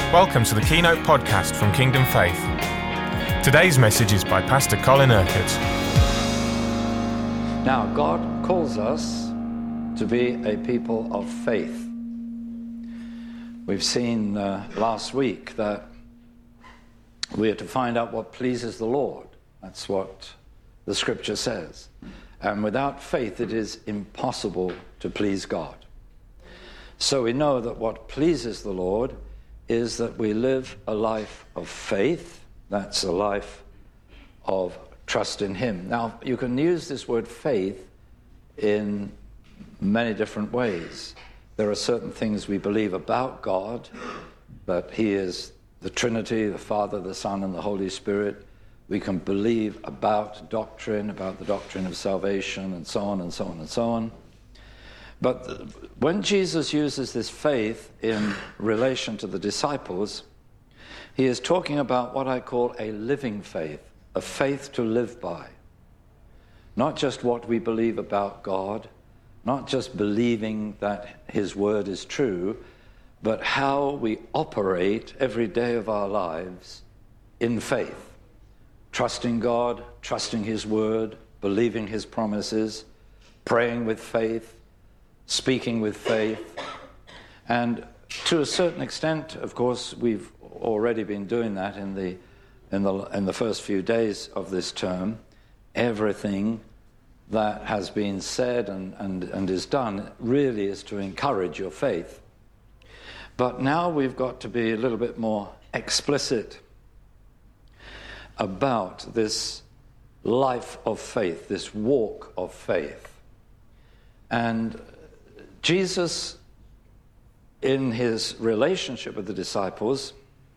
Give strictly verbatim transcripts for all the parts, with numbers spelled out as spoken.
Welcome to the Keynote podcast from Kingdom Faith. Today's message is by Pastor Colin Urquhart. Now, God calls us to be a people of faith. We've seen uh, last week that we are to find out what pleases the Lord. That's what the scripture says. And without faith, it is impossible to please God. So we know that what pleases the Lord is that we live a life of faith. That's a life of trust in Him. Now, you can use this word faith in many different ways. There are certain things we believe about God, that He is the Trinity, the Father, the Son, and the Holy Spirit. We can believe about doctrine, about the doctrine of salvation, and so on and so on and so on. But when Jesus uses this faith in relation to the disciples, He is talking about what I call a living faith, a faith to live by. Not just what we believe about God, not just believing that His word is true, but how we operate every day of our lives in faith. Trusting God, trusting His word, believing His promises, praying with faith, speaking with faith. And to a certain extent, of course, we've already been doing that in the in the in the first few days of this term. Everything that has been said and, and, and is done really is to encourage your faith. But now we've got to be a little bit more explicit about this life of faith, this walk of faith. And Jesus, in his relationship with the disciples,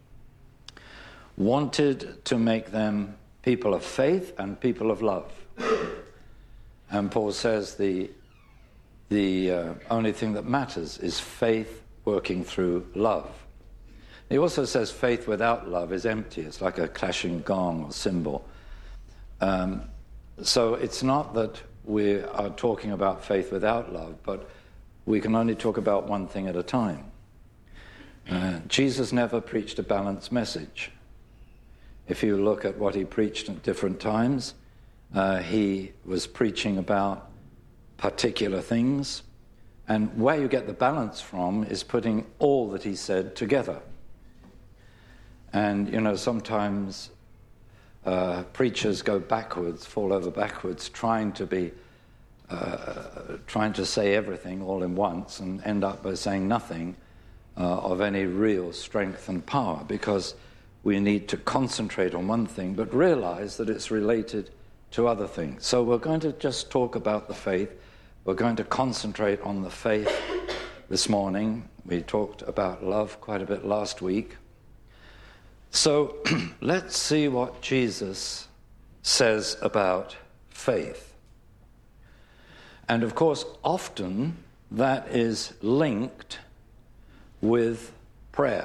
wanted to make them people of faith and people of love. And Paul says the, the uh, only thing that matters is faith working through love. He also says faith without love is empty. It's like a clashing gong or cymbal. Um, so it's not that we are talking about faith without love, but we can only talk about one thing at a time. Uh, Jesus never preached a balanced message. If you look at what he preached at different times, uh, he was preaching about particular things, and where you get the balance from is putting all that he said together. And, you know, sometimes uh, preachers go backwards, fall over backwards, trying to be Uh, trying to say everything all in once and end up by saying nothing uh, of any real strength and power, because we need to concentrate on one thing but realize that it's related to other things. So we're going to just talk about the faith. We're going to concentrate on the faith this morning. We talked about love quite a bit last week. So let's see what Jesus says about faith. And of course, often that is linked with prayer.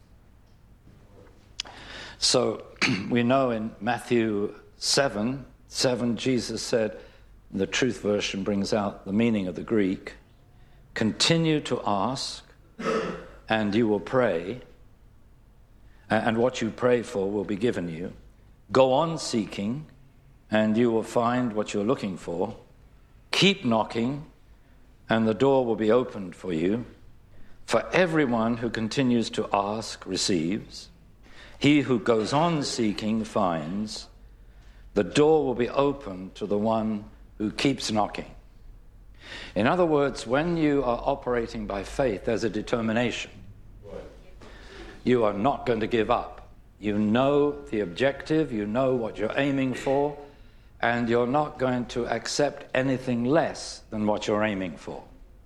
So we know in Matthew seven, seven, Jesus said, the Truth Version brings out the meaning of the Greek, continue to ask, and you will pray, and what you pray for will be given you. Go on seeking, and you will find what you're looking for. Keep knocking, and the door will be opened for you. For everyone who continues to ask receives. He who goes on seeking finds. The door will be opened to the one who keeps knocking. In other words, when you are operating by faith, there's a determination. You are not going to give up. You know the objective, you know what you're aiming for, and you're not going to accept anything less than what you're aiming for.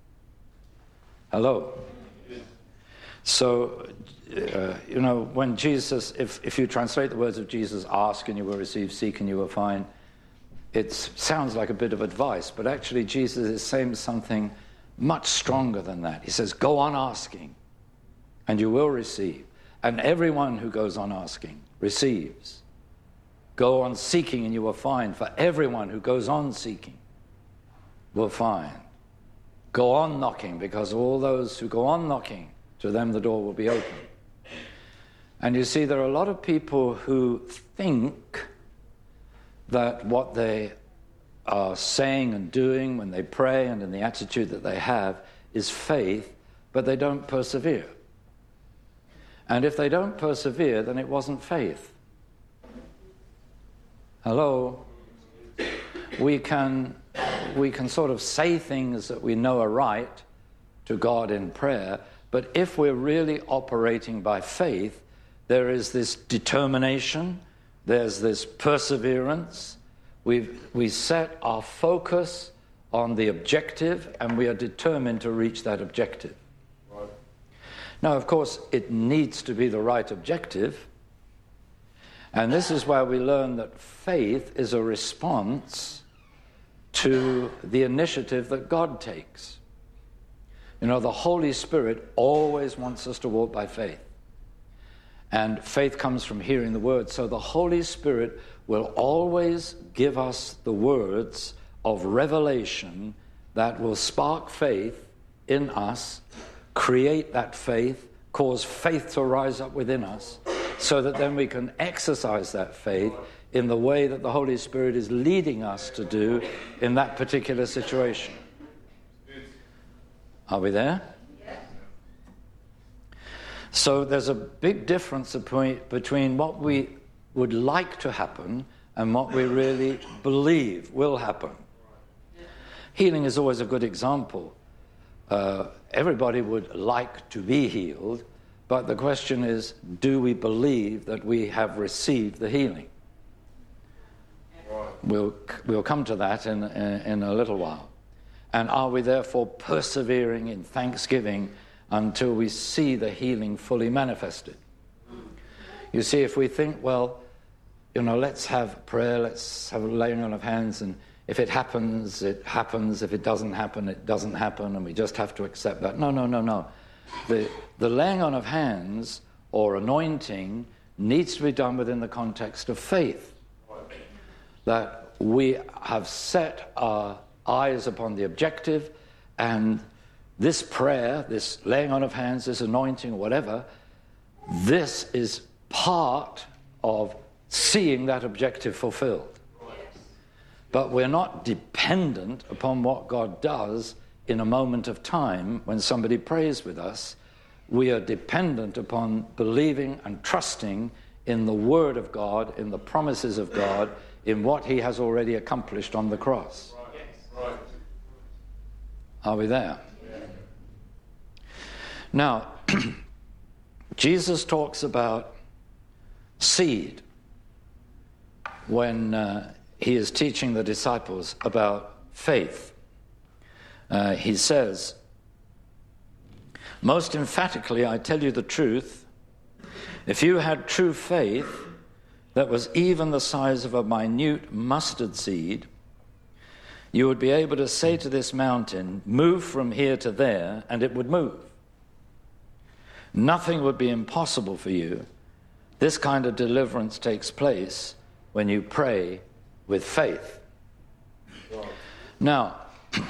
Hello? So, uh, you know, when Jesus, if, if you translate the words of Jesus, ask and you will receive, seek and you will find, it sounds like a bit of advice, but actually Jesus is saying something much stronger than that. He says, go on asking and you will receive. And everyone who goes on asking receives. Go on seeking and you will find. For everyone who goes on seeking will find. Go on knocking, because all those who go on knocking, to them the door will be open. And you see, there are a lot of people who think that what they are saying and doing when they pray and in the attitude that they have is faith, but they don't persevere. And if they don't persevere, then it wasn't faith. Hello? We can, we can sort of say things that we know are right to God in prayer, but if we're really operating by faith, there is this determination, there's this perseverance. We've, we set our focus on the objective, and we are determined to reach that objective. Right. Now, of course, it needs to be the right objective, and this is where we learn that faith is a response to the initiative that God takes. You know, the Holy Spirit always wants us to walk by faith. And faith comes from hearing the word. So the Holy Spirit will always give us the words of revelation that will spark faith in us, create that faith, cause faith to rise up within us, so that then we can exercise that faith in the way that the Holy Spirit is leading us to do in that particular situation. Are we there? So there's a big difference between what we would like to happen and what we really believe will happen. Healing is always a good example. Uh, everybody would like to be healed, but the question is, do we believe that we have received the healing? We'll, we'll come to that in, in, in a little while. And are we therefore persevering in thanksgiving until we see the healing fully manifested? You see, if we think, well, you know, let's have prayer, let's have a laying on of hands, and if it happens, it happens. If it doesn't happen, it doesn't happen, and we just have to accept that. No, no, no, no. The, the laying on of hands or anointing needs to be done within the context of faith. That we have set our eyes upon the objective, and this prayer, this laying on of hands, this anointing, whatever, this is part of seeing that objective fulfilled. Yes. But we're not dependent upon what God does in a moment of time when somebody prays with us. We are dependent upon believing and trusting in the Word of God, in the promises of God, in what He has already accomplished on the cross. Right. Right. Are we there? Now, Jesus talks about seed when uh, he is teaching the disciples about faith. Uh, he says, "Most emphatically, I tell you the truth, if you had true faith that was even the size of a minute mustard seed, you would be able to say to this mountain, 'Move from here to there,' and it would move. Nothing would be impossible for you. This kind of deliverance takes place when you pray with faith." Now,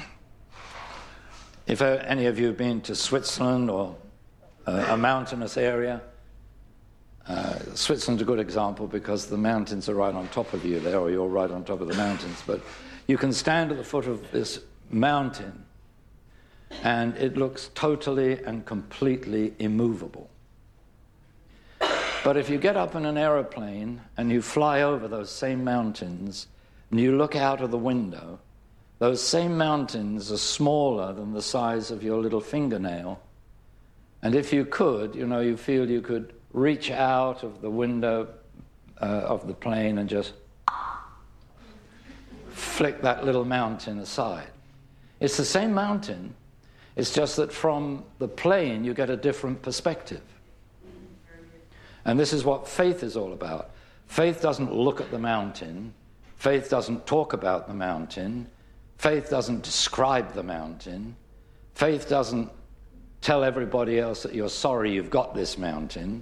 if any of you have been to Switzerland or uh, a mountainous area, uh, Switzerland's a good example because the mountains are right on top of you there, or you're right on top of the mountains. But you can stand at the foot of this mountain and it looks totally and completely immovable. But if you get up in an aeroplane and you fly over those same mountains and you look out of the window, those same mountains are smaller than the size of your little fingernail. And if you could, you know, you feel you could reach out of the window uh, of the plane and just flick that little mountain aside. It's the same mountain. It's just that from the plane you get a different perspective. And this is what faith is all about. Faith doesn't look at the mountain. Faith doesn't talk about the mountain. Faith doesn't describe the mountain. Faith doesn't tell everybody else that you're sorry you've got this mountain.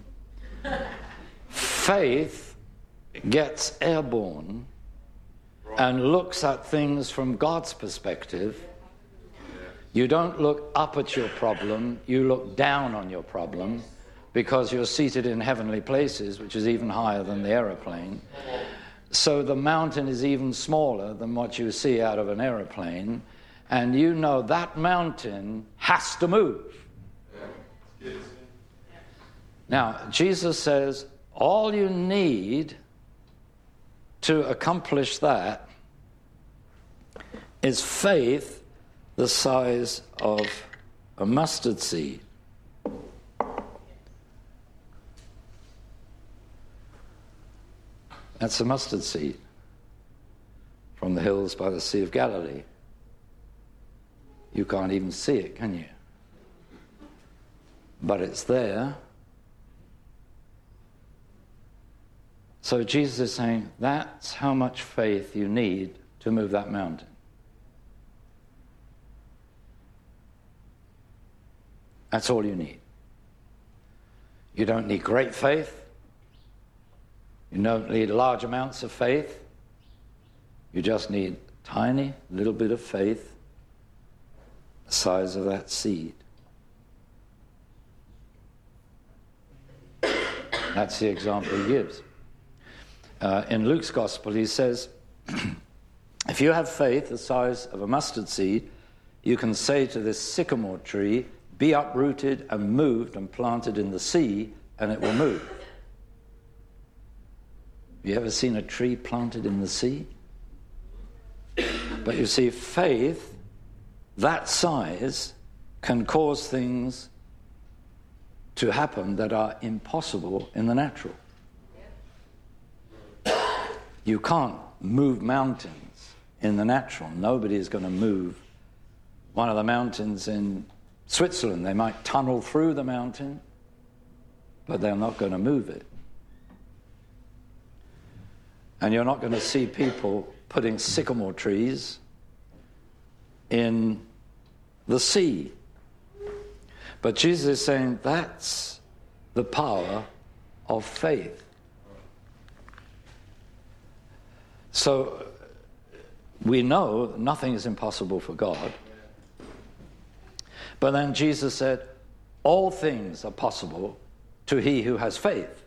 Faith gets airborne and looks at things from God's perspective. You don't look up at your problem, you look down on your problem, because you're seated in heavenly places, which is even higher than the aeroplane. So the mountain is even smaller than what you see out of an aeroplane, and you know that mountain has to move. Now, Jesus says all you need to accomplish that is faith the size of a mustard seed. That's a mustard seed from the hills by the Sea of Galilee. You can't even see it, can you? But it's there. So Jesus is saying, that's how much faith you need to move that mountain. That's all you need. You don't need great faith. You don't need large amounts of faith. You just need a tiny little bit of faith, the size of that seed. That's the example he gives. Uh, in Luke's gospel, he says, if you have faith the size of a mustard seed, you can say to this sycamore tree, be uprooted and moved and planted in the sea, and it will move. Have you ever seen a tree planted in the sea? But you see, faith that size can cause things to happen that are impossible in the natural. You can't move mountains in the natural. Nobody is going to move one of the mountains in Switzerland. They might tunnel through the mountain, but they're not going to move it. And you're not going to see people putting sycamore trees in the sea. But Jesus is saying that's the power of faith. So we know nothing is impossible for God. But then Jesus said, all things are possible to he who has faith.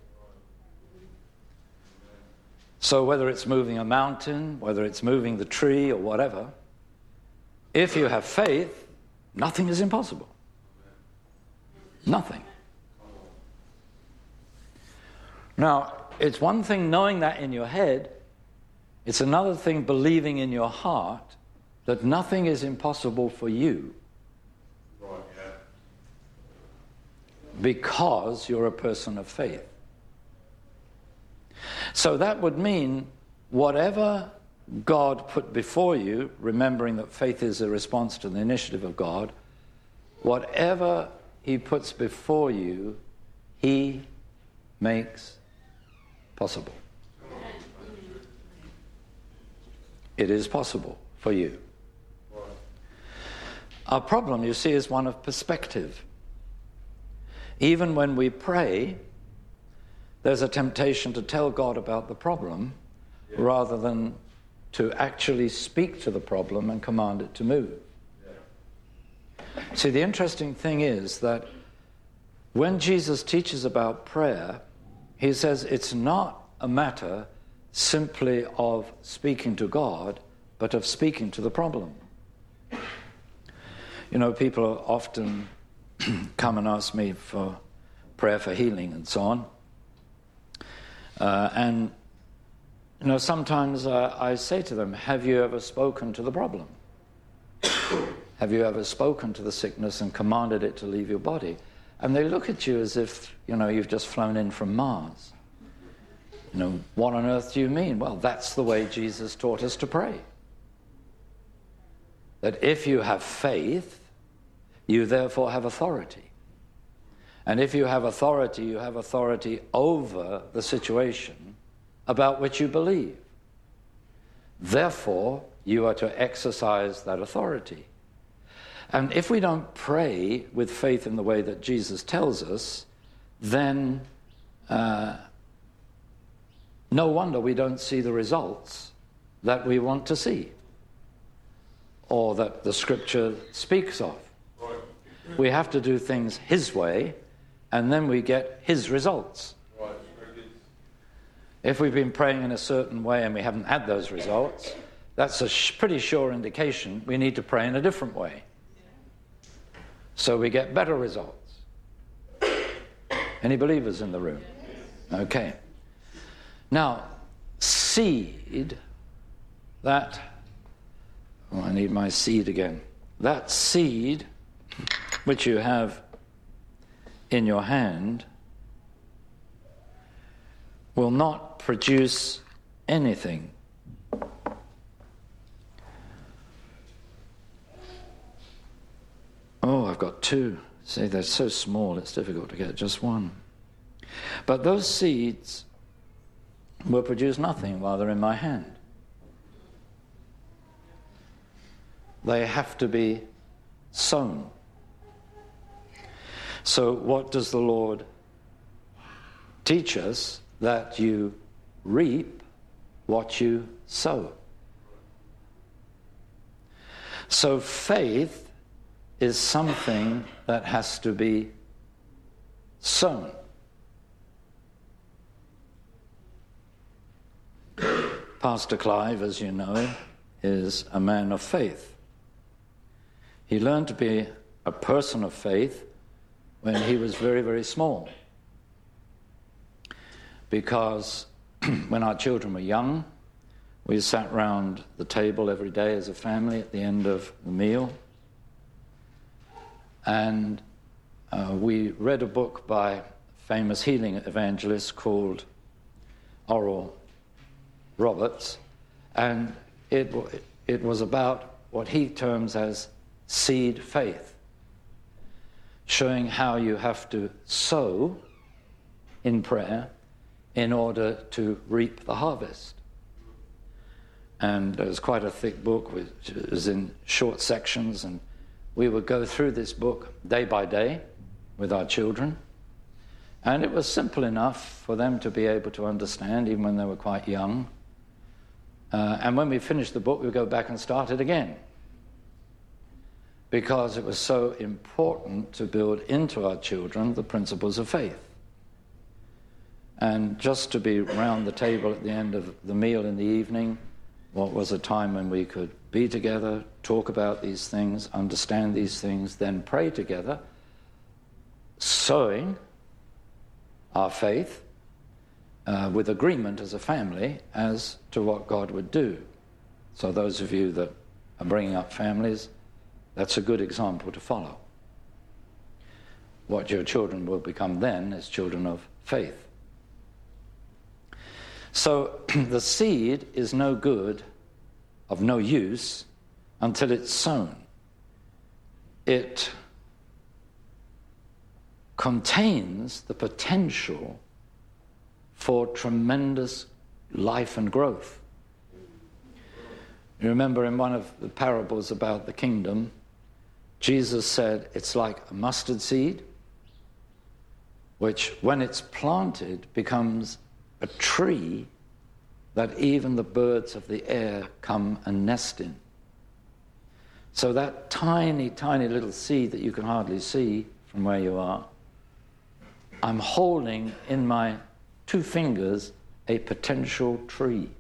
So whether it's moving a mountain, whether it's moving the tree or whatever, if you have faith, nothing is impossible. Nothing. Now, it's one thing knowing that in your head. It's another thing believing in your heart that nothing is impossible for you. Right, yeah. Because you're a person of faith. So that would mean whatever God put before you, remembering that faith is a response to the initiative of God, whatever he puts before you, he makes possible. It is possible for you. Our problem, you see, is one of perspective. Even when we pray, there's a temptation to tell God about the problem yeah. rather than to actually speak to the problem and command it to move. Yeah. See, the interesting thing is that when Jesus teaches about prayer, he says it's not a matter simply of speaking to God, but of speaking to the problem. You know, people often come and ask me for prayer for healing and so on. Uh, and, you know, sometimes uh, I say to them, have you ever spoken to the problem? Have you ever spoken to the sickness and commanded it to leave your body? And they look at you as if, you know, you've just flown in from Mars. You know, what on earth do you mean? Well, that's the way Jesus taught us to pray. That if you have faith, you therefore have authority. And if you have authority, you have authority over the situation about which you believe. Therefore, you are to exercise that authority. And if we don't pray with faith in the way that Jesus tells us, then uh, no wonder we don't see the results that we want to see or that the Scripture speaks of. We have to do things His way and then we get his results. If we've been praying in a certain way and we haven't had those results, that's a sh- pretty sure indication we need to pray in a different way, so we get better results. Any believers in the room? Okay. Now, seed, that, oh, I need my seed again. That seed which you have in your hand will not produce anything. Oh, I've got two. See, they're so small, it's difficult to get just one. But those seeds will produce nothing while they're in my hand. They have to be sown. So what does the Lord teach us? That you reap what you sow. So faith is something that has to be sown. Pastor Clive, as you know, is a man of faith. He learned to be a person of faith when he was very, very small. Because when our children were young, we sat round the table every day as a family at the end of the meal. And uh, we read a book by a famous healing evangelist called Oral Roberts. And it, it was about what he terms as seed faith, showing how you have to sow in prayer in order to reap the harvest. And it was quite a thick book, which was in short sections, and we would go through this book day by day with our children, and it was simple enough for them to be able to understand, even when they were quite young. Uh, and when we finished the book, we would go back and start it again, because it was so important to build into our children the principles of faith. And just to be round the table at the end of the meal in the evening, what was a time when we could be together, talk about these things, understand these things, then pray together, sowing our faith uh, with agreement as a family as to what God would do. So those of you that are bringing up families, that's a good example to follow. What your children will become then is children of faith. So the seed is no good, of no use, until it's sown. It contains the potential for tremendous life and growth. You remember in one of the parables about the kingdom, Jesus said it's like a mustard seed, which when it's planted becomes a tree that even the birds of the air come and nest in. So that tiny, tiny little seed that you can hardly see from where you are, I'm holding in my two fingers a potential tree.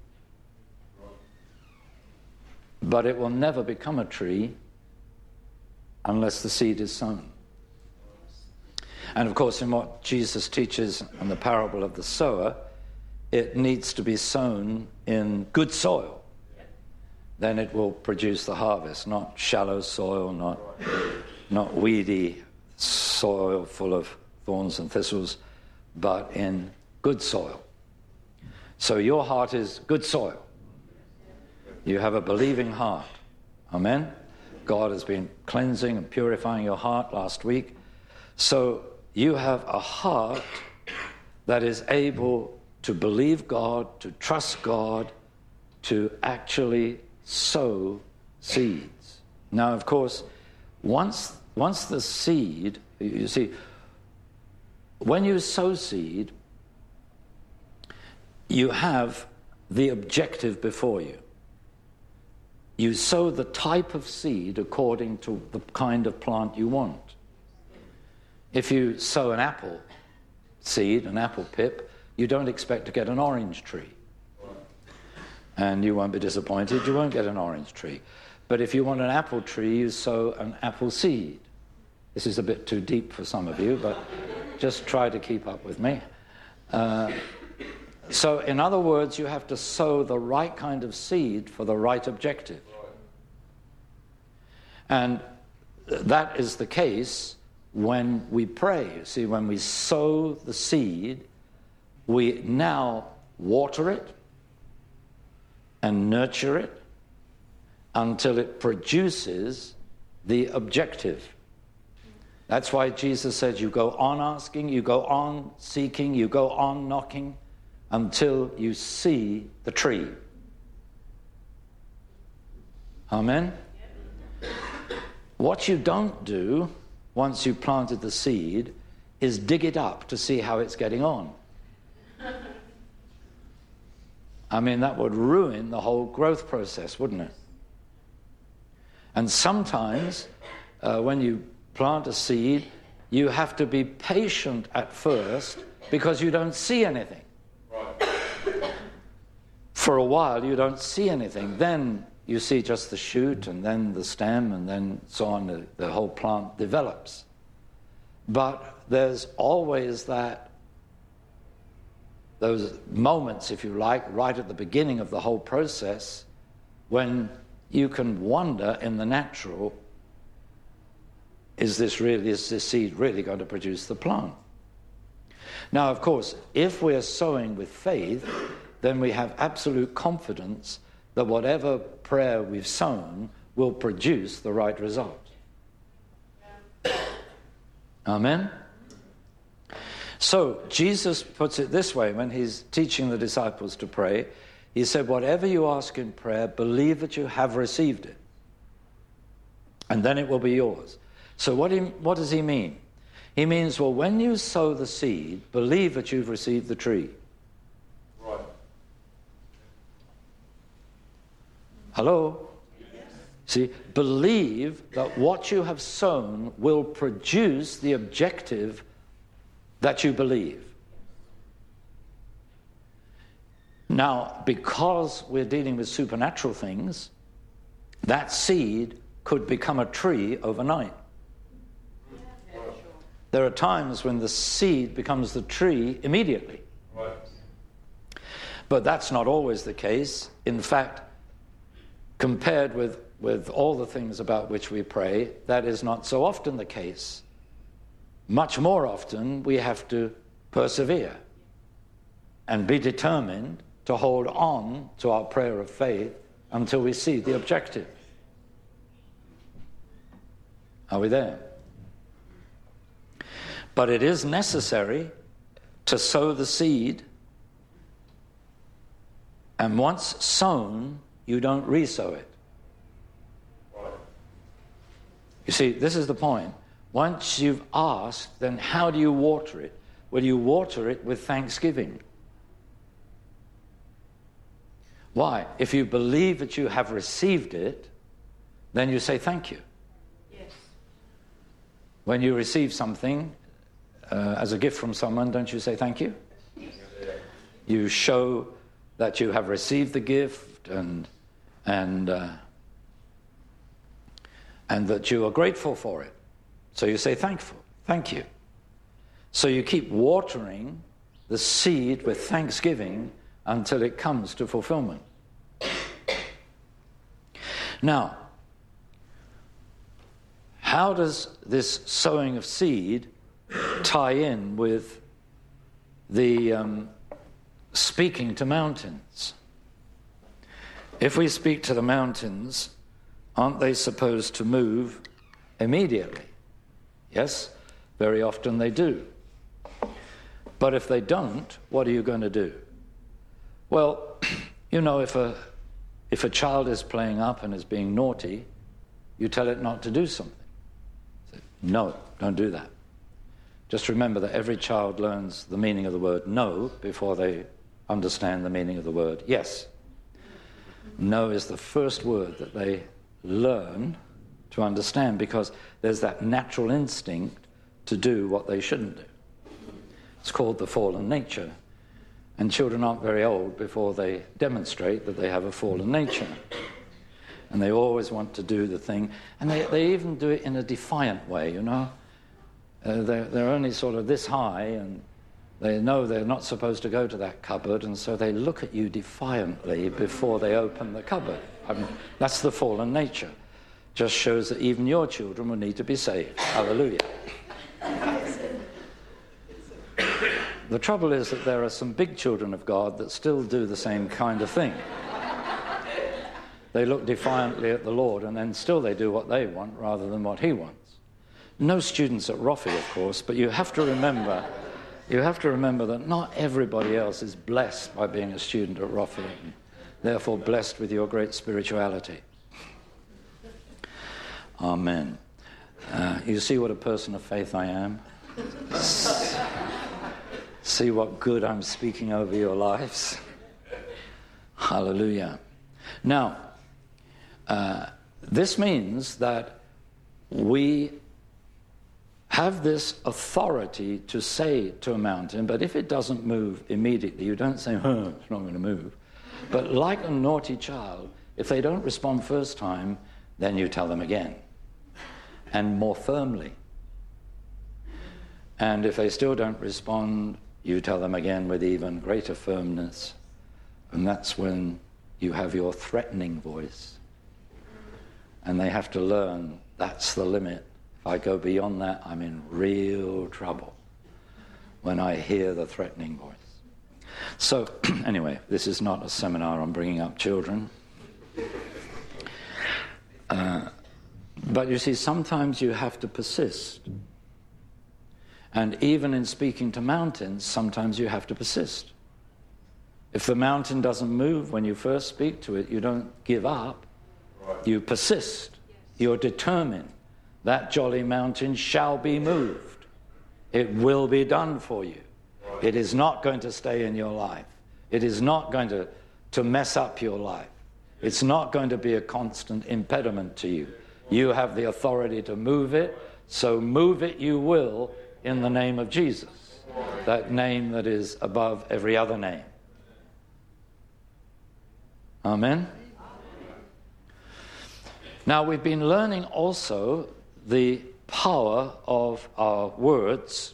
But it will never become a tree unless the seed is sown. And of course, in what Jesus teaches in the parable of the sower, it needs to be sown in good soil. Then it will produce the harvest, not shallow soil, not, not weedy soil full of thorns and thistles, but in good soil. So your heart is good soil. You have a believing heart. Amen? God has been cleansing and purifying your heart last week. So you have a heart that is able to believe God, to trust God, to actually sow seeds. Now, of course, once, once the seed, you see, when you sow seed, you have the objective before you. You sow the type of seed according to the kind of plant you want. If you sow an apple seed, an apple pip, you don't expect to get an orange tree. And you won't be disappointed, you won't get an orange tree. But if you want an apple tree, you sow an apple seed. This is a bit too deep for some of you, but just try to keep up with me. Uh, so in other words, you have to sow the right kind of seed for the right objective. And that is the case when we pray. You see, when we sow the seed, we now water it and nurture it until it produces the objective. That's why Jesus said, you go on asking, you go on seeking, you go on knocking until you see the tree. Amen? What you don't do once you've planted the seed is dig it up to see how it's getting on. I mean, that would ruin the whole growth process, wouldn't it? And sometimes, uh, when you plant a seed, you have to be patient at first because you don't see anything. Right. For a while, you don't see anything. Then you see just the shoot and then the stem and then so on. The, the whole plant develops. But there's always that those moments, if you like, right at the beginning of the whole process when you can wonder in the natural, is this really, is this seed really going to produce the plant? Now, of course, if we're sowing with faith, then we have absolute confidence that whatever prayer we've sown will produce the right result. Amen? So Jesus puts it this way when he's teaching the disciples to pray. He said, whatever you ask in prayer, believe that you have received it. And then it will be yours. So what, he, what does he mean? He means, well, when you sow the seed, believe that you've received the tree. Right. Hello? Yes. See, believe that what you have sown will produce the objective that you believe. Now, because we're dealing with supernatural things, that seed could become a tree overnight. Yeah, sure. There are times when the seed becomes the tree immediately. Right. But that's not always the case. In fact, compared with, with all the things about which we pray, that is not so often the case. Much more often, we have to persevere and be determined to hold on to our prayer of faith until we see the objective. Are we there? But it is necessary to sow the seed, and once sown, you don't re-sow it. You see, this is the point. Once you've asked, then how do you water it? Well, you water it with thanksgiving. Why? If you believe that you have received it, then you say thank you. Yes. When you receive something uh, as a gift from someone, don't you say thank you? Yes. You show that you have received the gift and and uh, and that you are grateful for it. So you say thankful, thank you. So you keep watering the seed with thanksgiving until it comes to fulfillment. Now, how does this sowing of seed tie in with the um, speaking to mountains? If we speak to the mountains, aren't they supposed to move immediately? Yes, very often they do. But if they don't, what are you going to do? Well, you know, if a if a child is playing up and is being naughty, you tell it not to do something. Say, no, don't do that. Just remember that every child learns the meaning of the word no before they understand the meaning of the word yes. No is the first word that they learn to understand, because there's that natural instinct to do what they shouldn't do. It's called the fallen nature. And children aren't very old before they demonstrate that they have a fallen nature. And they always want to do the thing. And they, they even do it in a defiant way, you know. Uh, they're, they're only sort of this high, and they know they're not supposed to go to that cupboard, and so they look at you defiantly before they open the cupboard. I mean, that's the fallen nature. Just shows that even your children will need to be saved. Hallelujah. The trouble is that there are some big children of God that still do the same kind of thing. They look defiantly at the Lord, and then still they do what they want rather than what he wants. No students at Roffey, of course, but you have to remember, you have to remember that not everybody else is blessed by being a student at Roffey, and therefore blessed with your great spirituality. Amen. Uh, you see what a person of faith I am? See what good I'm speaking over your lives? Hallelujah. Now, uh, this means that we have this authority to say to a mountain, but if it doesn't move immediately, you don't say, oh, it's not going to move. But like a naughty child, if they don't respond first time, then you tell them again, and more firmly. And if they still don't respond, you tell them again with even greater firmness. And that's when you have your threatening voice. And they have to learn that's the limit. If I go beyond that, I'm in real trouble when I hear the threatening voice. So, anyway, this is not a seminar on bringing up children. Uh, but you see, sometimes you have to persist. And even in speaking to mountains, sometimes you have to persist. If the mountain doesn't move when you first speak to it, you don't give up. You persist. You're determined. That jolly mountain shall be moved. It will be done for you. It is not going to stay in your life. It is not going to, to mess up your life. It's not going to be a constant impediment to you. You have the authority to move it, so move it you will in the name of Jesus, that name that is above every other name. Amen? Now, we've been learning also the power of our words.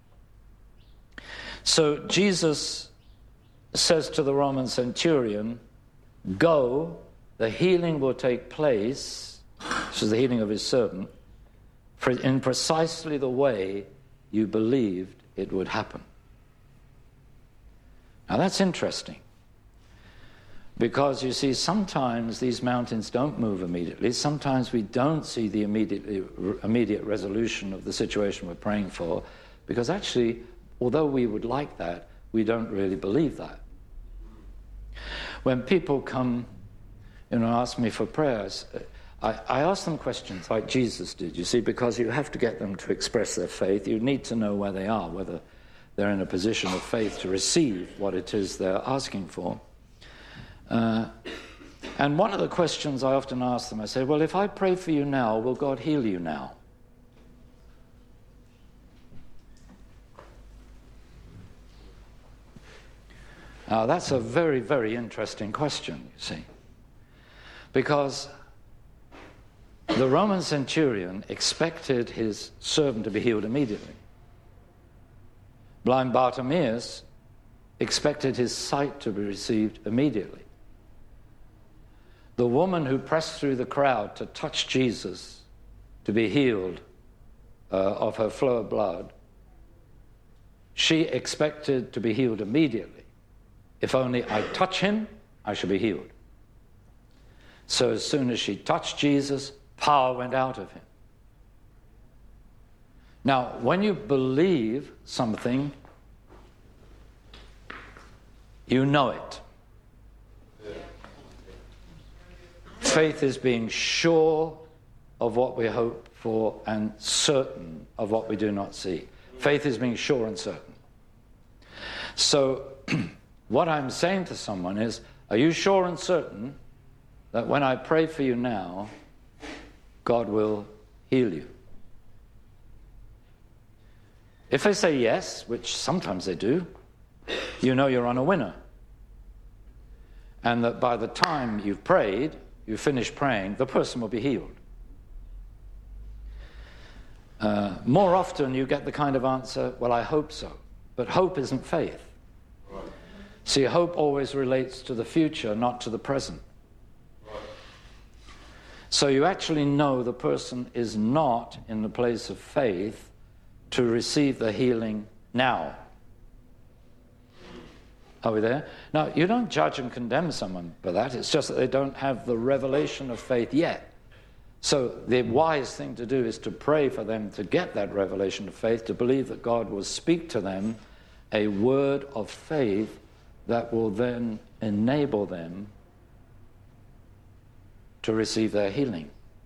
So Jesus says to the Roman centurion, go, the healing will take place, this is the healing of his servant, in precisely the way you believed it would happen. Now that's interesting. Because, you see, sometimes these mountains don't move immediately. Sometimes we don't see the immediate, immediate resolution of the situation we're praying for, because actually, although we would like that, we don't really believe that. When people come, you know, ask me for prayers, I, I ask them questions like Jesus did, you see, because you have to get them to express their faith. You need to know where they are, whether they're in a position of faith to receive what it is they're asking for. Uh, and one of the questions I often ask them, I say, well, if I pray for you now, will God heal you now? Now, that's a very, very interesting question, you see. Because the Roman centurion expected his servant to be healed immediately. Blind Bartimaeus expected his sight to be received immediately. The woman who pressed through the crowd to touch Jesus to be healed uh, of her flow of blood, she expected to be healed immediately. If only I touch him, I shall be healed. So as soon as she touched Jesus, power went out of him. Now, when you believe something, you know it. Faith is being sure of what we hope for and certain of what we do not see. Faith is being sure and certain. So what I'm saying to someone is, are you sure and certain that when I pray for you now, God will heal you? If they say yes, which sometimes they do, you know you're on a winner. And that by the time you've prayed, you finish praying, the person will be healed. Uh, more often you get the kind of answer, well, I hope so. But hope isn't faith. Right. See, hope always relates to the future, not to the present. Right. So you actually know the person is not in the place of faith to receive the healing now. Are we there? Now, you don't judge and condemn someone for that. It's just that they don't have the revelation of faith yet. So the wise thing to do is to pray for them to get that revelation of faith, to believe that God will speak to them a word of faith that will then enable them to receive their healing.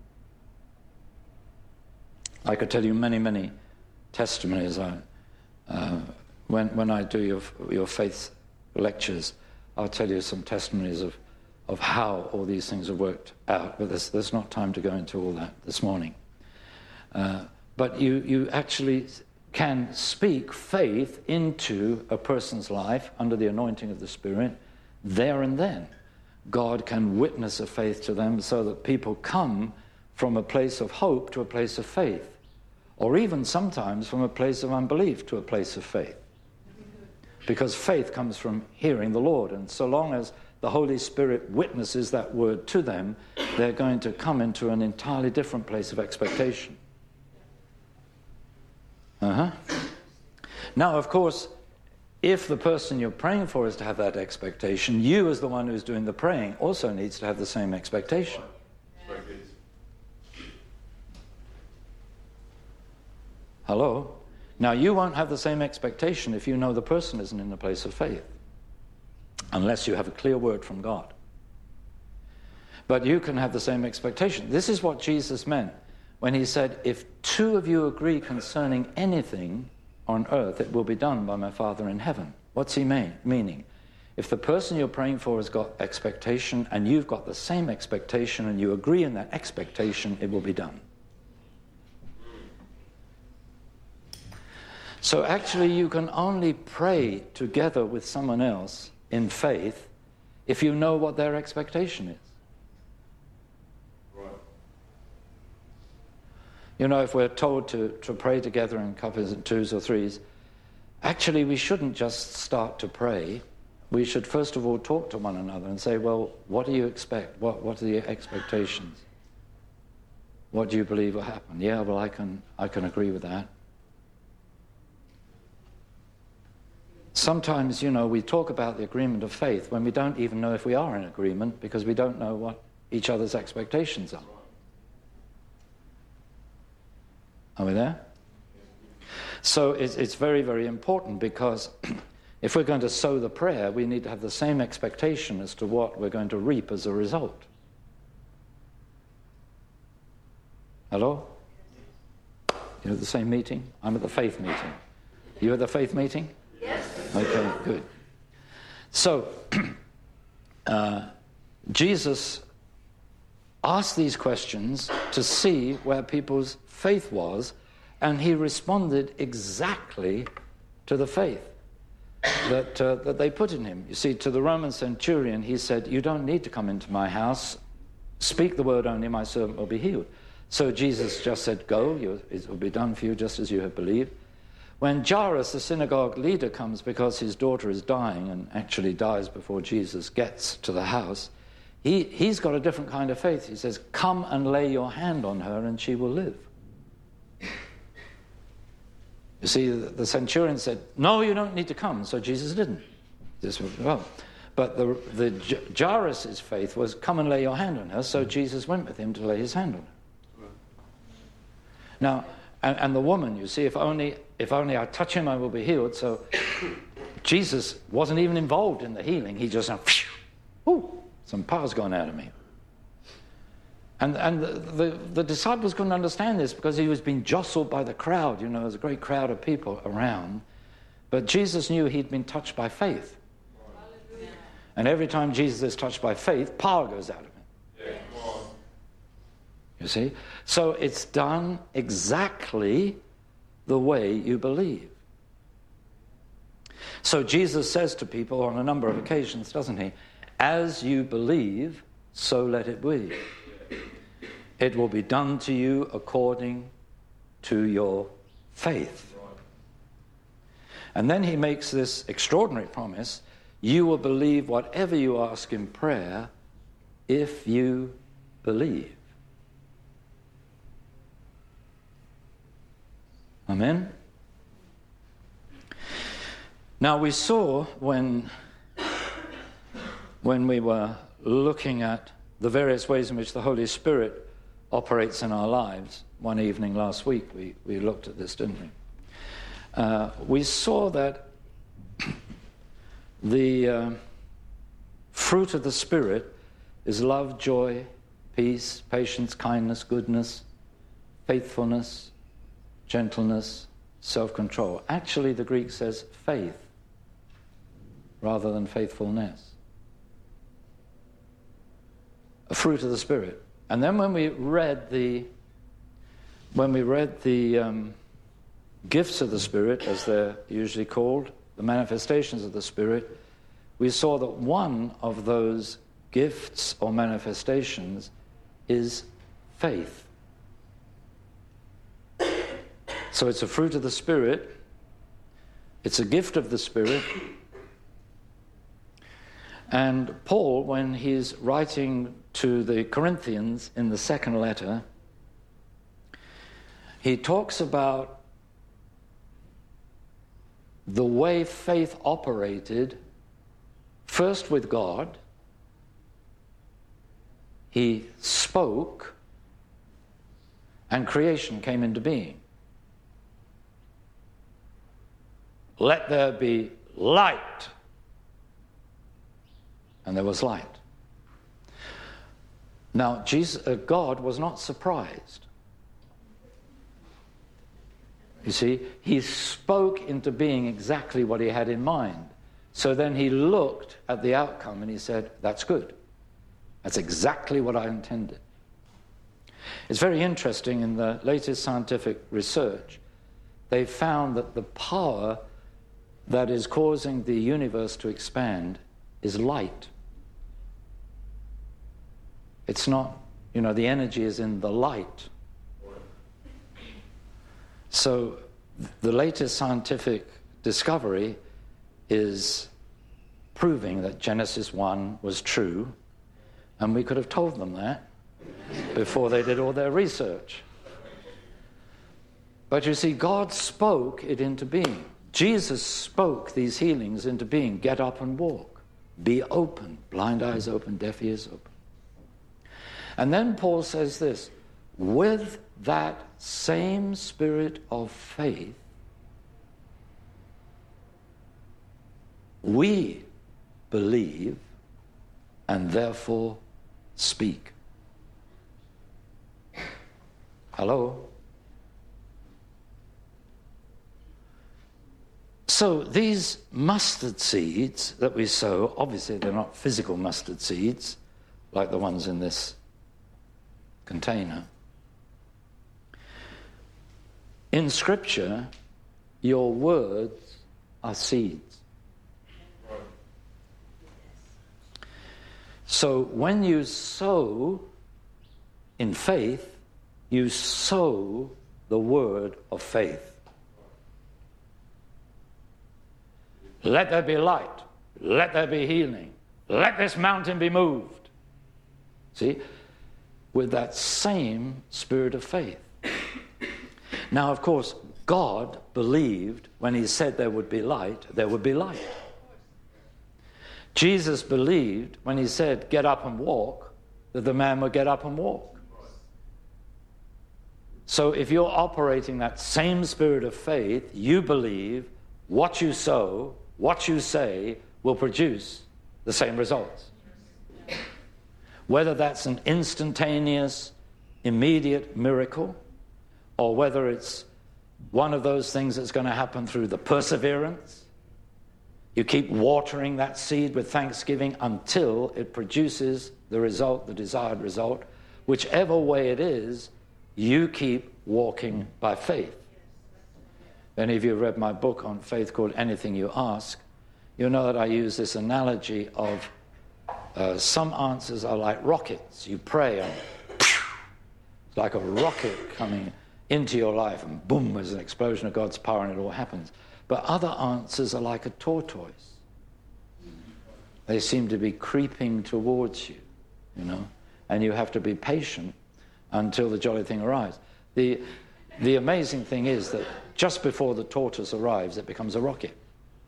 I could tell you many, many testimonies. I, uh, when, when I do your, your faith lectures, I'll tell you some testimonies of, of how all these things have worked out, but there's, there's not time to go into all that this morning. Uh, but you, you actually can speak faith into a person's life under the anointing of the Spirit there and then. God can witness a faith to them so that people come from a place of hope to a place of faith, or even sometimes from a place of unbelief to a place of faith. Because faith comes from hearing the Lord, and so long as the Holy Spirit witnesses that word to them, they're going to come into an entirely different place of expectation. Uh-huh. Now, of course, if the person you're praying for is to have that expectation, you as the one who's doing the praying also needs to have the same expectation. Hello? Now, you won't have the same expectation if you know the person isn't in the place of faith, unless you have a clear word from God. But you can have the same expectation. This is what Jesus meant when he said, if two of you agree concerning anything on earth, it will be done by my Father in heaven. What's he mean, meaning? If the person you're praying for has got expectation and you've got the same expectation and you agree in that expectation, it will be done. So actually you can only pray together with someone else in faith if you know what their expectation is. Right. You know, if we're told to, to pray together in couples and twos or threes, actually we shouldn't just start to pray. We should first of all talk to one another and say, well, what do you expect? What, what are the expectations? What do you believe will happen? Yeah, well, I can, I can agree with that. Sometimes, you know, we talk about the agreement of faith when we don't even know if we are in agreement because we don't know what each other's expectations are. Are we there? So it's, it's very, very important because if we're going to sow the prayer, we need to have the same expectation as to what we're going to reap as a result. Hello? You're at the same meeting? I'm at the faith meeting. You at the faith meeting? Yes. Okay, good. So, uh, Jesus asked these questions to see where people's faith was, and he responded exactly to the faith that, uh, that they put in him. You see, to the Roman centurion, he said, you don't need to come into my house. Speak the word only, my servant will be healed. So Jesus just said, go, it will be done for you just as you have believed. When Jairus, the synagogue leader, comes because his daughter is dying and actually dies before Jesus gets to the house, he, he's got a different kind of faith. He says, come and lay your hand on her and she will live. You see, the, the centurion said, no, you don't need to come. So Jesus didn't. This was, well, but the, the Jairus' faith was, come and lay your hand on her. So Jesus went with him to lay his hand on her. Now, and, and the woman, you see, if only... If only I touch him, I will be healed. So Jesus wasn't even involved in the healing. He just went, ooh, some power's gone out of me. And, and the, the, the disciples couldn't understand this because he was being jostled by the crowd. You know, there's a great crowd of people around. But Jesus knew he'd been touched by faith. And every time Jesus is touched by faith, power goes out of him. You see? So it's done exactly the way you believe. So Jesus says to people on a number of occasions, doesn't he? As you believe, so let it be. It will be done to you according to your faith. And then he makes this extraordinary promise: you will believe whatever you ask in prayer if you believe. Amen? Now we saw when, when we were looking at the various ways in which the Holy Spirit operates in our lives, one evening last week we, we looked at this, didn't we? Uh, we saw that the uh, fruit of the Spirit is love, joy, peace, patience, kindness, goodness, faithfulness, gentleness, self-control. Actually, the Greek says faith rather than faithfulness. A fruit of the Spirit. And then when we read the when we read the um, gifts of the Spirit, as they're usually called, the manifestations of the Spirit, we saw that one of those gifts or manifestations is faith. So it's a fruit of the Spirit, it's a gift of the Spirit, and Paul, when he's writing to the Corinthians in the second letter, he talks about the way faith operated, first with God. He spoke, and creation came into being. Let there be light. And there was light. Now, Jesus, uh, God was not surprised. You see, he spoke into being exactly what he had in mind. So then he looked at the outcome and he said, that's good. That's exactly what I intended. It's very interesting, in the latest scientific research, they found that the power that is causing the universe to expand is light. It's not, you know, the energy is in the light. So the latest scientific discovery is proving that Genesis one was true, and we could have told them that before they did all their research. But you see, God spoke it into being. Jesus spoke these healings into being. Get up and walk. Be open. Blind eyes open, deaf ears open. And then Paul says this: with that same spirit of faith, we believe and therefore speak. Hello? So these mustard seeds that we sow, obviously they're not physical mustard seeds like the ones in this container. In Scripture, your words are seeds. So when you sow in faith, you sow the word of faith. Let there be light. Let there be healing. Let this mountain be moved. See? With that same spirit of faith. Now, of course, God believed when he said there would be light, there would be light. Jesus believed when he said, get up and walk, that the man would get up and walk. So if you're operating that same spirit of faith, you believe what you sow, what you say will produce the same results. Whether that's an instantaneous, immediate miracle, or whether it's one of those things that's going to happen through the perseverance. You keep watering that seed with thanksgiving until it produces the result, the desired result. Whichever way it is, you keep walking by faith. any of you have read my book on faith called Anything You Ask, you'll know that I use this analogy of uh, some answers are like rockets. You pray and it's like a rocket coming into your life and boom, there's an explosion of God's power and it all happens. But other answers are like a tortoise. They seem to be creeping towards you, you know, and you have to be patient until the jolly thing arrives. The, the amazing thing is that just before the tortoise arrives, it becomes a rocket.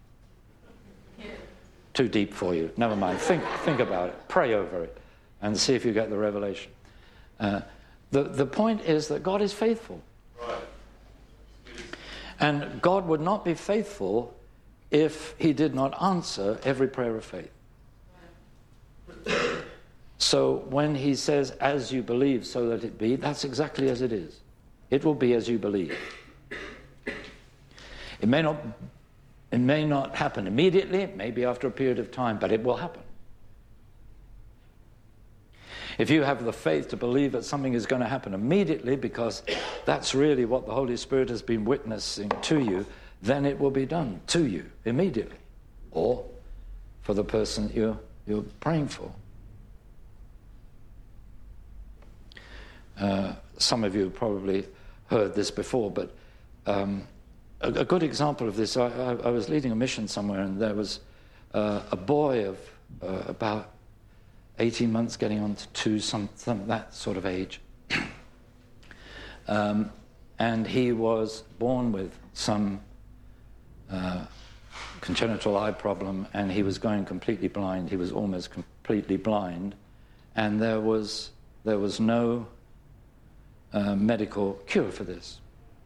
Too deep for you. Never mind. Think, think about it. Pray over it and see if you get the revelation. Uh, the, the point is that God is faithful. Right. And God would not be faithful if he did not answer every prayer of faith. So when he says, as you believe, so let it be, that's exactly as it is. It will be as you believe. It may not, it may not happen immediately, it may be after a period of time, but it will happen. If you have the faith to believe that something is going to happen immediately because that's really what the Holy Spirit has been witnessing to you, then it will be done to you immediately. Or for the person you're, you're praying for. Uh, some of you have probably heard this before, but um, a, a good example of this, I, I, I was leading a mission somewhere and there was uh, a boy of uh, about eighteen months getting on to two, some, some that sort of age. um, and he was born with some uh, congenital eye problem and he was going completely blind. He was almost completely blind. And there was, there was no uh, medical cure for this.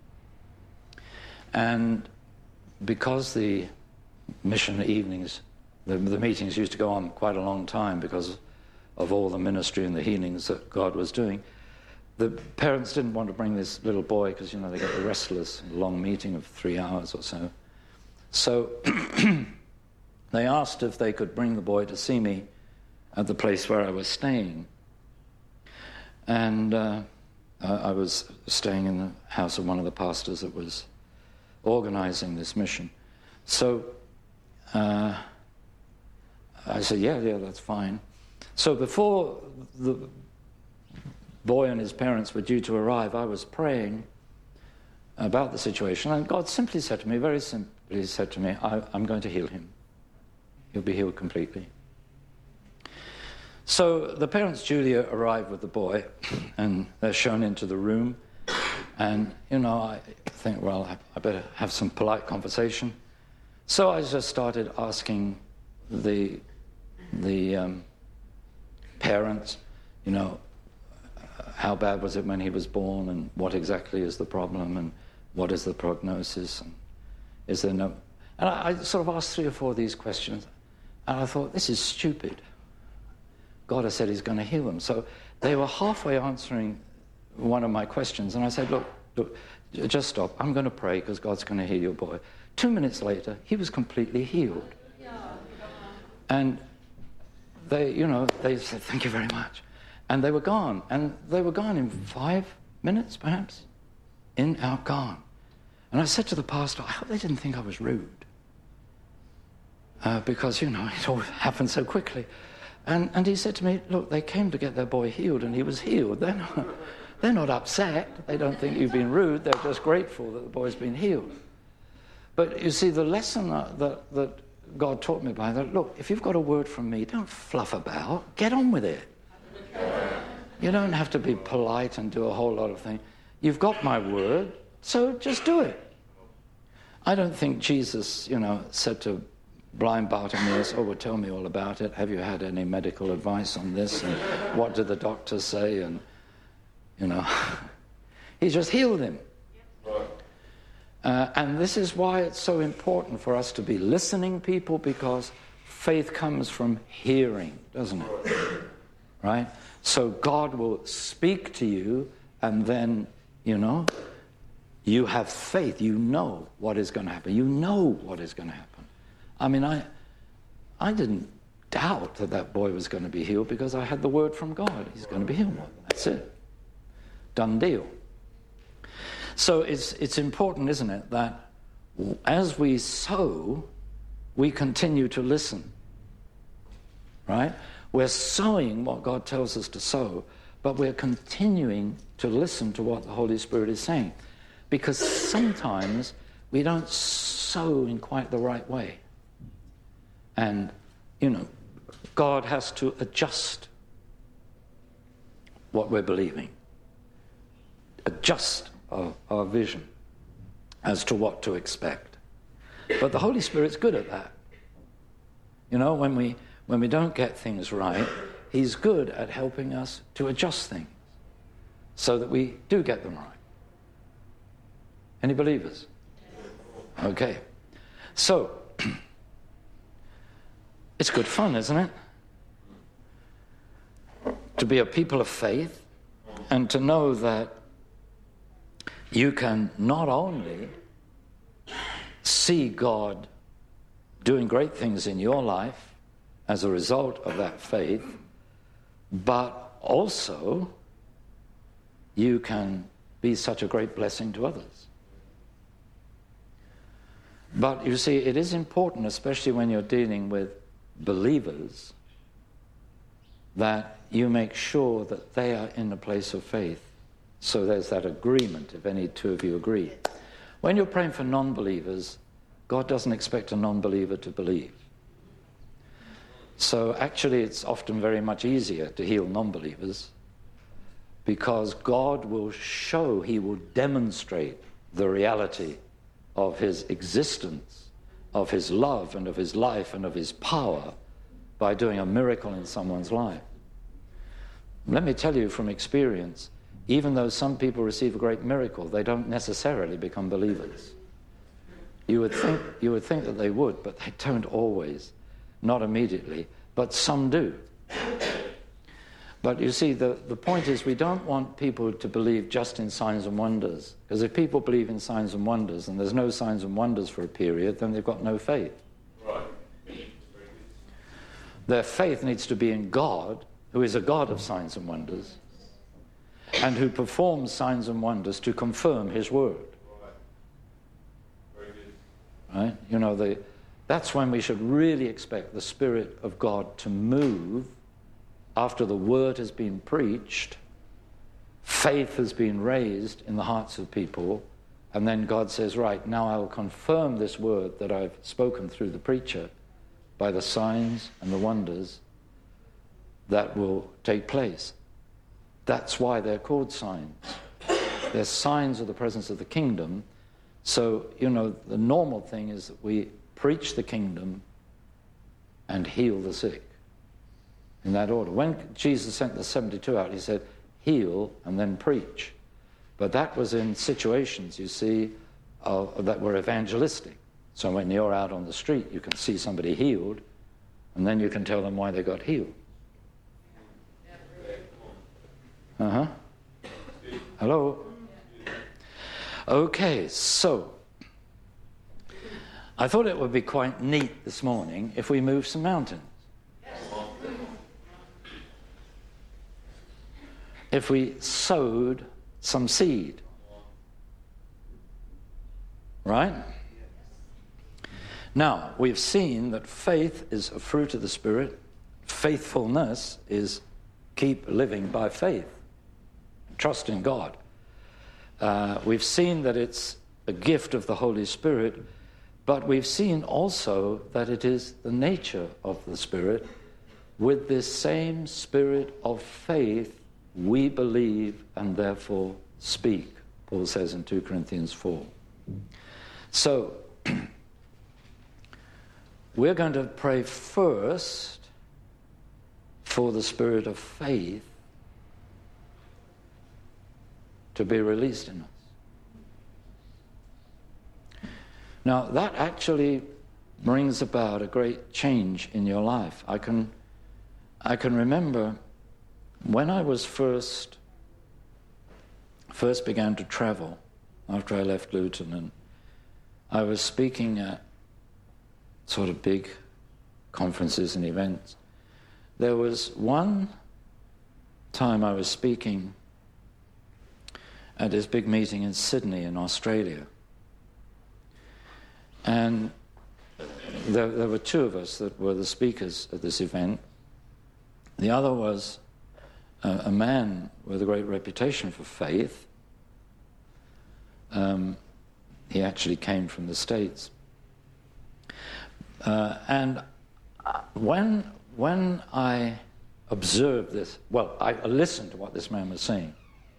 And because the mission evenings, the, the meetings used to go on quite a long time because of all the ministry and the healings that God was doing, the parents didn't want to bring this little boy because, you know, they get the restless long meeting of three hours or so. So they asked if they could bring the boy to see me at the place where I was staying. And uh, I was staying in the house of one of the pastors that was organizing this mission. So uh, I said, yeah, yeah, that's fine. So before the boy and his parents were due to arrive, I was praying about the situation, and God simply said to me, very simply said to me, I, I'm going to heal him. He'll be healed completely. So the parents, Julia, arrived with the boy, and they're shown into the room, and, you know, I think, well, I, I better have some polite conversation. So I just started asking the, the um, parents, you know, how bad was it when he was born, and what exactly is the problem, and what is the prognosis, and is there no... And I, I sort of asked three or four of these questions, and I thought, this is stupid. God has said he's going to heal them. So they were halfway answering one of my questions, and I said, look, look, just stop. I'm going to pray because God's going to heal your boy. Two minutes later, he was completely healed. And they, you know, they said, thank you very much. And they were gone. And they were gone in five minutes, perhaps. In, out, gone. And I said to the pastor, I hope they didn't think I was rude. Uh, because, you know, it all happened so quickly. And, and he said to me, look, they came to get their boy healed, and he was healed. They're not, they're not upset. They don't think you've been rude. They're just grateful that the boy's been healed. But you see, the lesson that, that, that God taught me by that, look, if you've got a word from me, don't fluff about. Get on with it. You don't have to be polite and do a whole lot of things. You've got my word, so just do it. I don't think Jesus, you know, said to blind Bartimaeus, oh, well, tell me all about it. Have you had any medical advice on this? And what did the doctors say? And, you know, he just healed him. Uh, and this is why it's so important for us to be listening people, because faith comes from hearing, doesn't it? Right? So God will speak to you, and then, you know, you have faith. You know what is going to happen. You know what is going to happen. I mean, I, I didn't doubt that that boy was going to be healed because I had the word from God. He's going to be healed. That's it. Done deal. So it's, it's important, isn't it, that as we sow, we continue to listen. Right? We're sowing what God tells us to sow, but we're continuing to listen to what the Holy Spirit is saying. Because sometimes we don't sow in quite the right way. And, you know, God has to adjust what we're believing, adjust our, our vision as to what to expect. But the Holy Spirit's good at that. You know, when we when we don't get things right, he's good at helping us to adjust things so that we do get them right. Any believers? Okay. So, it's good fun, isn't it? To be a people of faith and to know that you can not only see God doing great things in your life as a result of that faith, but also you can be such a great blessing to others. But you see, it is important, especially when you're dealing with believers, that you make sure that they are in a place of faith. So there's that agreement, if any two of you agree. When you're praying for non-believers, God doesn't expect a non-believer to believe. So actually it's often very much easier to heal non-believers because God will show, he will demonstrate the reality of his existence, of his love and of his life and of his power by doing a miracle in someone's life. Let me tell you from experience, even though some people receive a great miracle, they don't necessarily become believers. You would think, you would think that they would, but they don't always, not immediately, but some do. But you see, the, the point is we don't want people to believe just in signs and wonders. Because if people believe in signs and wonders and there's no signs and wonders for a period, then they've got no faith. Right. Their faith needs to be in God, who is a God of signs and wonders, and who performs signs and wonders to confirm his word. Right? Right? You know, the, that's when we should really expect the Spirit of God to move after the word has been preached, faith has been raised in the hearts of people, and then God says, right, now I will confirm this word that I've spoken through the preacher by the signs and the wonders that will take place. That's why they're called signs. They're signs of the presence of the kingdom. So, you know, the normal thing is that we preach the kingdom and heal the sick. In that order. When Jesus sent the seventy-two out, he said, heal and then preach. But that was in situations, you see, uh, that were evangelistic. So when you're out on the street, you can see somebody healed, and then you can tell them why they got healed. Uh-huh. Hello? Okay, so I thought it would be quite neat this morning if we moved some mountains. If we sowed some seed. Right? Now, we've seen that faith is a fruit of the Spirit. Faithfulness is keep living by faith. Trust in God. Uh, we've seen that it's a gift of the Holy Spirit, but we've seen also that it is the nature of the Spirit. With this same spirit of faith, we believe and therefore speak, Paul says in two Corinthians four. So, we're going to pray first for the spirit of faith to be released in us. Now, that actually brings about a great change in your life. I can, I can remember when I was first, first began to travel after I left Luton, and I was speaking at sort of big conferences and events. There was one time I was speaking at this big meeting in Sydney in Australia. And there, there were two of us that were the speakers at this event. The other was a, a man with a great reputation for faith. Um, he actually came from the States. Uh, and when, when I observed this, well, I listened to what this man was saying.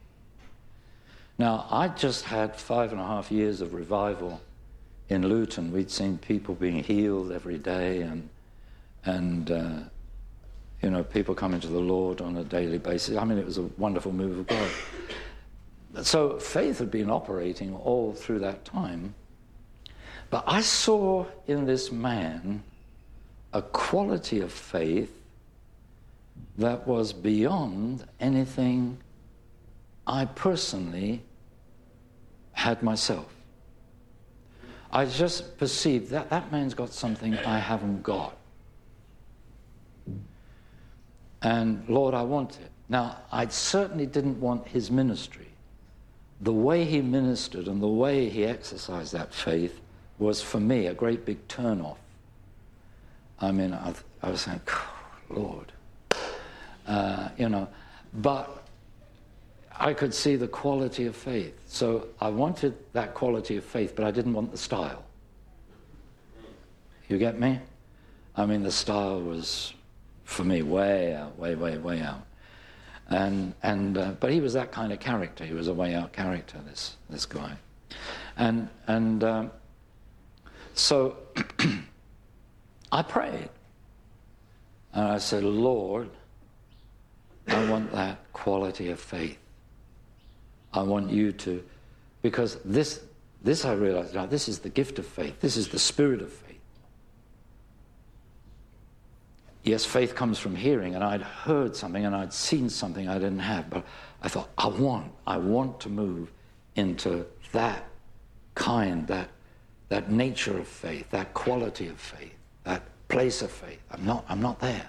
Now, I just had five and a half years of revival in Luton. We'd seen people being healed every day, and, and uh, you know, people coming to the Lord on a daily basis. I mean, it was a wonderful move of God. So faith had been operating all through that time. But I saw in this man a quality of faith that was beyond anything I personally had myself. I just perceived that that man's got something I haven't got. And Lord, I want it. Now, I certainly didn't want his ministry. The way he ministered and the way he exercised that faith was, for me, a great big turn-off. I mean, I, I was saying, Lord, uh, you know, but I could see the quality of faith. So I wanted that quality of faith, but I didn't want the style. You get me? I mean, the style was, for me, way out, way, way, way out. And and uh, but he was that kind of character. He was a way out character, this this guy. And and um, so I prayed. And I said, Lord, I want that quality of faith. I want you to, because this this I realized now, this is the gift of faith. This is the spirit of faith. Yes, faith comes from hearing, and I'd heard something and I'd seen something I didn't have, but I thought, I want, I want to move into that kind, that that nature of faith, that quality of faith, that place of faith. I'm not, I'm not there.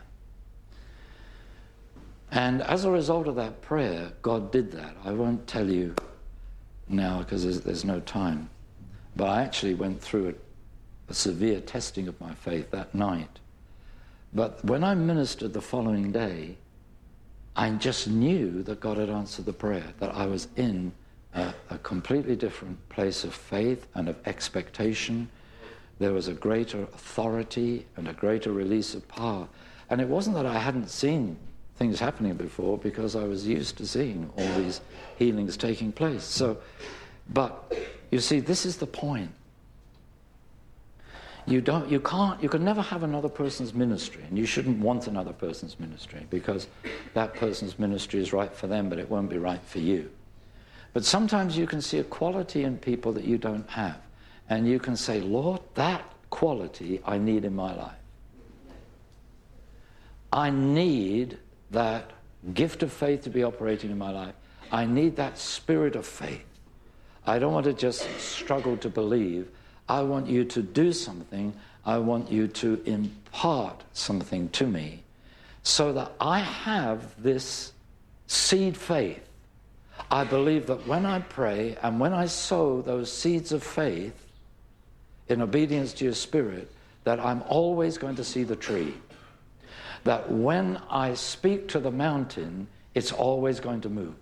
And as a result of that prayer, God did that. I won't tell you now because there's, there's no time, but I actually went through a, a severe testing of my faith that night. But when I ministered the following day, I just knew that God had answered the prayer, that I was in a, a completely different place of faith and of expectation. There was a greater authority and a greater release of power. And it wasn't that I hadn't seen things happening before, because I was used to seeing all these healings taking place. So, but you see, this is the point. You don't, you can't, you can never have another person's ministry, and you shouldn't want another person's ministry, because that person's ministry is right for them, but it won't be right for you. But sometimes you can see a quality in people that you don't have, and you can say, Lord, that quality I need in my life. I need that gift of faith to be operating in my life. I need that spirit of faith. I don't want to just struggle to believe. I want you to do something. I want you to impart something to me so that I have this seed faith. I believe that when I pray and when I sow those seeds of faith in obedience to your spirit, that I'm always going to see the tree. That when I speak to the mountain, it's always going to move.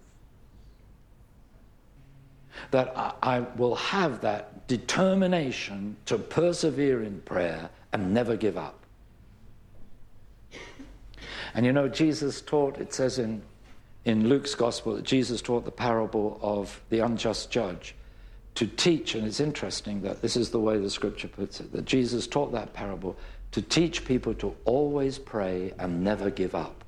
That I, I will have that determination to persevere in prayer and never give up. And you know, Jesus taught, it says in, in Luke's gospel, that Jesus taught the parable of the unjust judge to teach, and it's interesting that this is the way the scripture puts it, that Jesus taught that parable to teach people to always pray and never give up.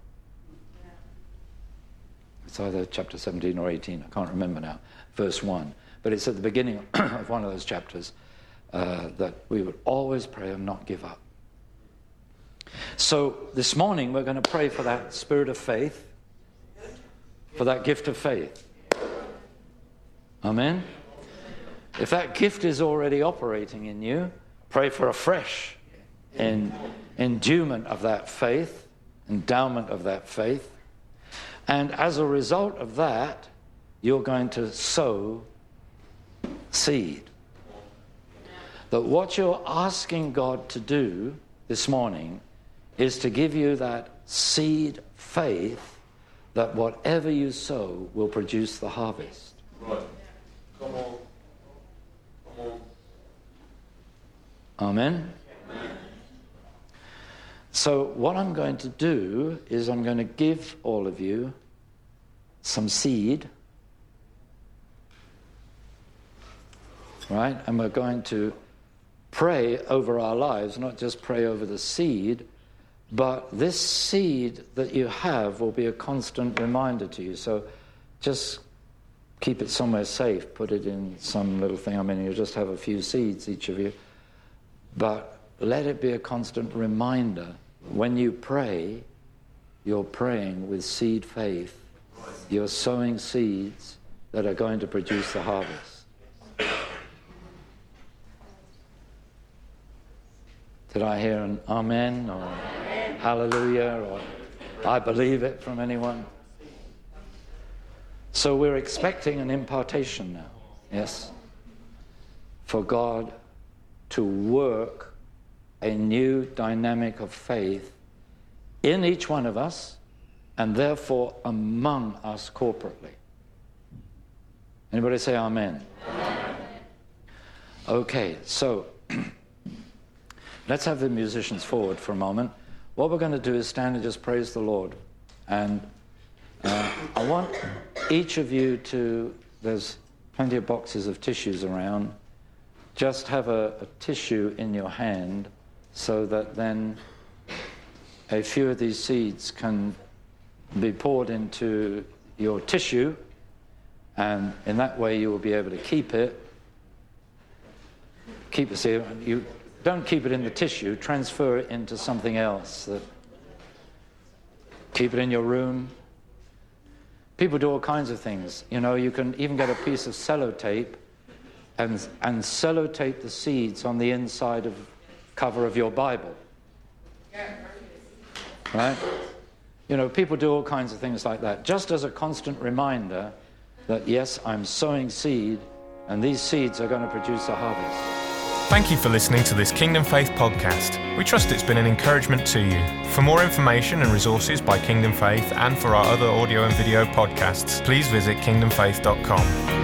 It's either chapter seventeen or eighteen, I can't remember now, verse one. But it's at the beginning of one of those chapters uh, that we would always pray and not give up. So this morning we're going to pray for that spirit of faith, for that gift of faith. Amen? If that gift is already operating in you, pray for a fresh in endowment of that faith, endowment of that faith. And as a result of that, you're going to sow seed. that what you're asking God to do this morning is to give you that seed faith that whatever you sow will produce the harvest. Right. Come on. Come on. Amen? So what I'm going to do is I'm going to give all of you some seed, right? And we're going to pray over our lives, not just pray over the seed, but this seed that you have will be a constant reminder to you. So just keep it somewhere safe, put it in some little thing. I mean, you just have a few seeds, each of you. But let it be a constant reminder. When you pray, you're praying with seed faith. You're sowing seeds that are going to produce the harvest. Did I hear an amen or amen. Hallelujah or I believe it from anyone? So we're expecting an impartation now, yes, for God to work a new dynamic of faith in each one of us and therefore among us corporately. Anybody say amen? Amen. Okay, so let's have the musicians forward for a moment. What we're going to do is stand and just praise the Lord. And uh, I want each of you to, there's plenty of boxes of tissues around, just have a, a tissue in your hand so that then a few of these seeds can be poured into your tissue, and in that way you will be able to keep it. Keep it, see, you don't keep it in the tissue, transfer it into something else. That, keep it in your room. People do all kinds of things. You know, you can even get a piece of sellotape and, and sellotape the seeds on the inside of cover of your Bible. Right? You know, people do all kinds of things like that, just as a constant reminder that, yes, I'm sowing seed, and these seeds are going to produce a harvest. Thank you for listening to this Kingdom Faith podcast. We trust it's been an encouragement to you. For more information and resources by Kingdom Faith and for our other audio and video podcasts, please visit kingdom faith dot com.